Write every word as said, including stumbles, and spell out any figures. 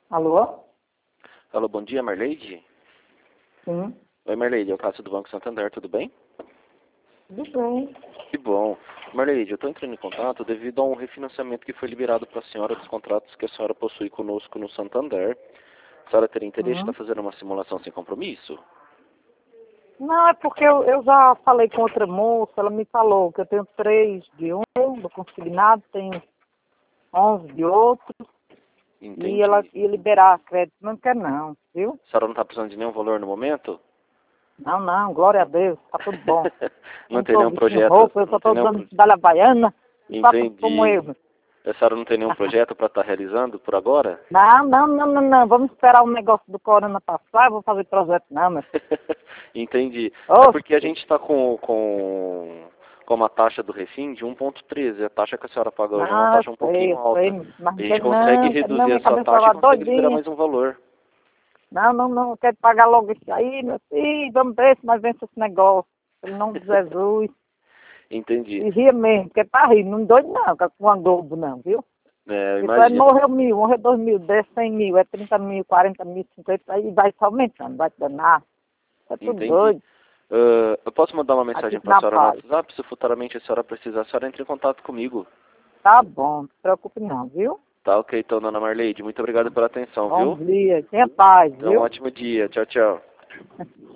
Alô? Alô, bom dia, Marleide? Sim. Oi, Marleide, é o Cássio do Banco Santander, tudo bem? Tudo bem. Que bom. Marleide, eu estou entrando em contato devido a um refinanciamento que foi liberado para a senhora dos contratos que a senhora possui conosco no Santander. A senhora teria interesse em Uhum. estar fazendo uma simulação sem compromisso? Não, é porque eu, eu já falei com outra moça, ela me falou que eu tenho três de um, do consignado, tenho onze de outro, e ela Entendi. ia liberar crédito. Não quer não, viu? A senhora não está precisando de nenhum valor no momento? Não, não, glória a Deus, tá tudo bom. Não Não tem estou nenhum vestindo projeto? roupa, eu só Não tem estou nenhum dando pro... medalha baiana, e faça como Entendi. eu. A senhora não tem nenhum projeto para estar realizando por agora? Não, não, não, não, não, vamos esperar o negócio do corona passar, eu vou fazer projeto não, meu filho. Entendi. É porque a Oxe, gente está com, com, com uma taxa do refim de um ponto treze. A taxa que a senhora paga hoje é uma não, eu taxa um sei, pouquinho eu sei, alta. mas A não gente quero consegue não, quero não, reduzir minha essa cabeça taxa e agora consegue liberar doidinha. mais um valor. Não, não, não, eu quero pagar logo isso aí, meu filho, vamos ver se nós vence esse negócio. Pelo nome de Jesus. Entendi. E ria mesmo, porque tá rindo, não doido não, com a Globo não, viu? É, eu Isso aí imagino. morreu mil, morreu dois mil, dez, cem mil, é trinta mil, quarenta mil, cinquenta, aí vai só aumentando, vai danar. É tudo Entendi. doido, Ah, eu posso mandar uma aqui mensagem para a na senhora no paz. WhatsApp? Se futuramente a senhora precisar, a senhora entre em contato comigo. Tá bom, não se preocupe não, viu? Tá ok, então, dona Marleide. Muito obrigado pela atenção, Bom viu? dia, tenha paz, Então, um viu? ótimo dia. Tchau, tchau.